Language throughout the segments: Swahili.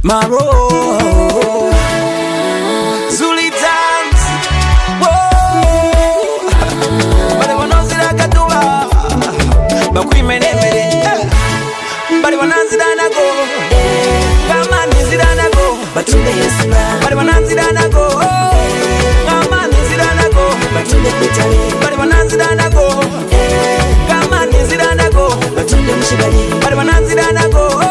Maro Zuli dance Bari wanazira katua Bakui mene Bari wanazira nago Kama nizira nago Batunde yesula Bari wanazira nago Kama nizira nago Batunde kwitali Bari wanazira nago Kama nizira nago Batunde mshibali Bari wanazira nago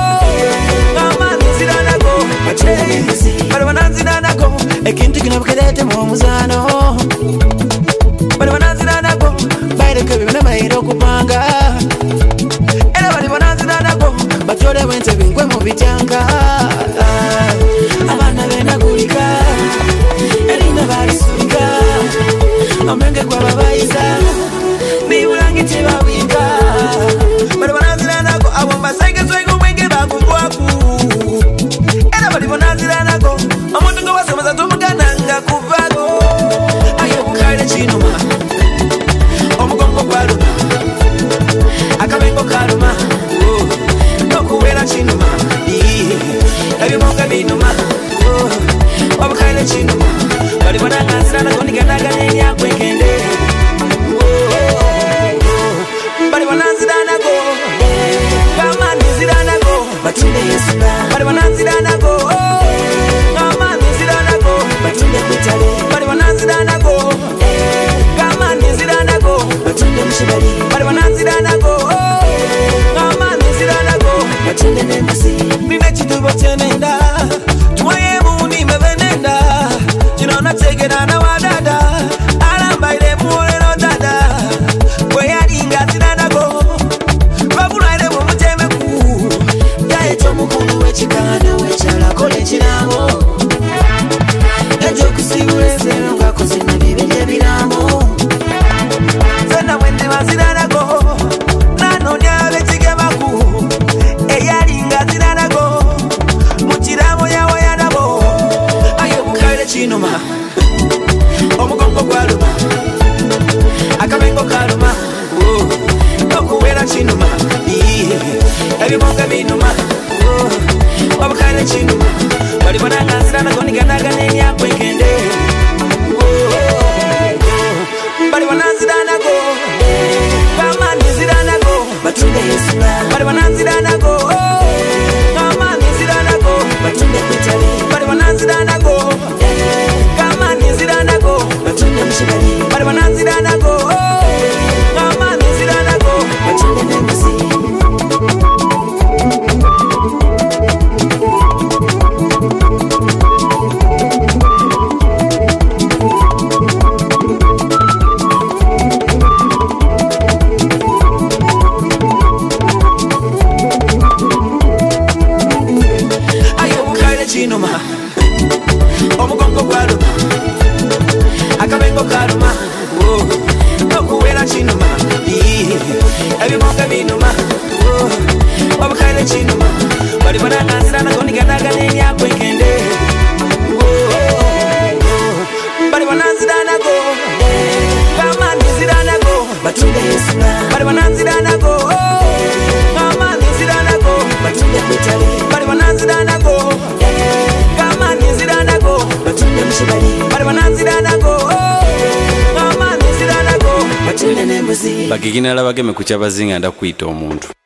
Bari wanazira nago ekintu kino bukerete mu muzano Bari wanazira nago bayireke bibona bayiro kupanga Era bari wanazira nago batole wente bingwe mu bitanga Abana bena gulika Erinda barisuka Omenge kwa babayiza Bibulangi tibawika Bari wanazira nago abo mbasenge swego mwenge bakungwaku Bari wanazira nago Amuntu ngo basamaza tumugananga kuvago Ayo bukale chinuma Omugongo kwaluma Akabengo kaluma Nokuwera chinuma Ebimonga binuma Obukale chinuma Bari wanazira nago niganaga nenya kwekende Bari wanazira nago Kama nizira nago Batunde yesula Bari wanazira nago Kama nizira nago Batunde kwitali Bari wanazira nago Kama nizira nago Batunde mshibali Bari wanazira nago Kama nizira nago Batunde nembusi Nine chitubo chenenda Tuwaye muni mevenenda Chinona tegera na wadada Alamba ile muole no dada Kweya linga zira nago Babula ile mumutemeku Yae tomukunu wechikana wechala kole chinamo Ejo kusibule sero ngako zina bibije biramo Zena wende mazira nago Nano nyawe chigemaku Eya linga zira nago Muchiramo yawe ya nabo Ayo bukale chinuma Omugongo kwaluma Akabengo kaluma Nokuwera chinuma Ebimonga binuma Obukale chinuma Bari wanazira nago niganaga nenya kwekende Bari wanazira nago Kama nizira nago Batunde yesula Bari wanazira nago Kama nizira nago Batunde kwitali Bari wanazira nago Kama nizira nago Batunde mshibali Bari wanazira nago Kama nizira nago Batunde nembusi Ayo bukale chinuma Omugongo kwaluma Akabengo kaluma Nokuwera chinuma Ebimonga binuma Obukale chinuma Bari wanazira nago niganaga nenya kwekende Bari wanazira nago Kama nizira nago Batunde yesula Bari wanazira nago Kama nizira nago Batunde kwitali Bari wanazira nago Kama nizira nago Batunde mshibali Bari wanazira nago Kama nizira nago Batunde nembusi Bagigina labageme kuchabazinga nda kuita omuntu